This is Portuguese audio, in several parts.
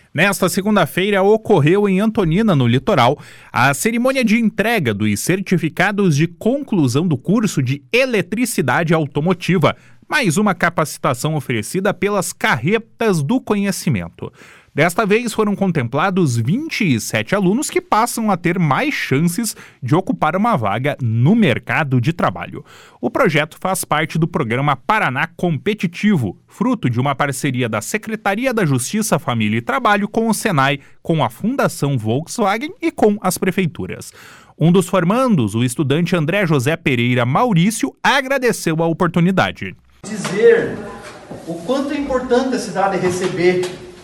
Nesta segunda-feira ocorreu em Antonina, no litoral, a cerimônia de entrega dos certificados de conclusão do curso de Eletricidade Automotiva, mais uma capacitação oferecida pelas Carretas do Conhecimento. Desta vez foram contemplados 27 alunos que passam a ter mais chances de ocupar uma vaga no mercado de trabalho. O projeto faz parte do programa Paraná Competitivo, fruto de uma parceria da Secretaria da Justiça, Família e Trabalho com o Senai, com a Fundação Volkswagen e com as prefeituras. Um dos formandos, o estudante André José Pereira Maurício, agradeceu a oportunidade. Dizer o quanto é importante a cidade receber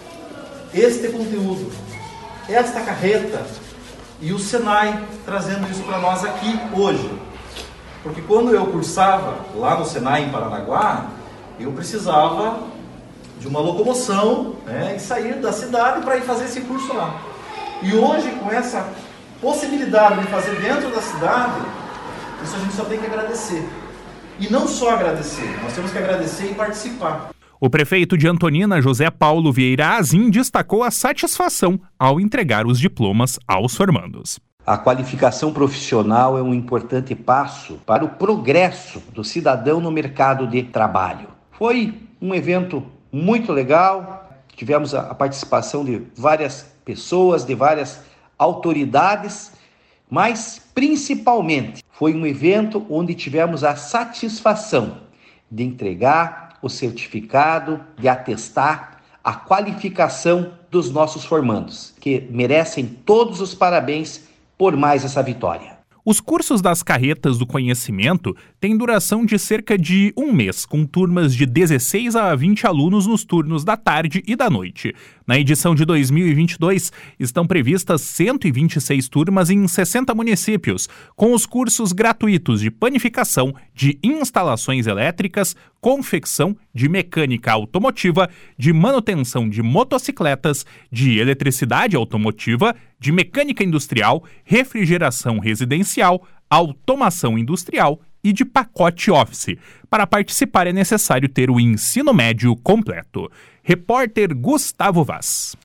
este conteúdo, esta carreta e o Senai trazendo isso para nós aqui hoje. Porque quando eu cursava lá no Senai em Paranaguá, eu precisava de uma locomoção, e sair da cidade para ir fazer esse curso lá. E hoje, com essa possibilidade de fazer dentro da cidade, isso a gente só tem que agradecer. E não só agradecer, nós temos que agradecer e participar. O prefeito de Antonina, José Paulo Vieira Azim, destacou a satisfação ao entregar os diplomas aos formandos. A qualificação profissional é um importante passo para o progresso do cidadão no mercado de trabalho. Foi um evento muito legal, tivemos a participação de várias pessoas, de várias autoridades, mas principalmente foi um evento onde tivemos a satisfação de entregar o certificado, de atestar a qualificação dos nossos formandos, que merecem todos os parabéns por mais essa vitória. Os cursos das Carretas do Conhecimento têm duração de cerca de um mês, com turmas de 16 a 20 alunos nos turnos da tarde e da noite. Na edição de 2022, estão previstas 126 turmas em 60 municípios, com os cursos gratuitos de panificação, de instalações elétricas, confecção, de mecânica automotiva, de manutenção de motocicletas, de eletricidade automotiva, de mecânica industrial, refrigeração residencial, automação industrial e de pacote office. Para participar é necessário ter o ensino médio completo. Repórter Gustavo Vaz.